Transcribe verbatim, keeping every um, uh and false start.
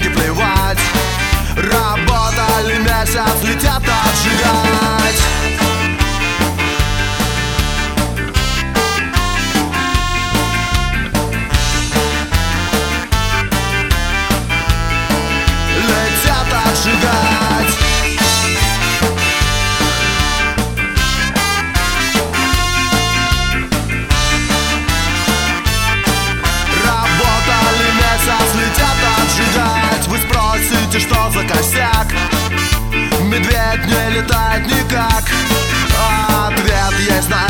не плевать. Работали месяц, летят отжигать. Летят отжигать. Работали месяц, летят отжигать. Вы спросите, что за косяк? Медведь не летает никак. Ответ есть на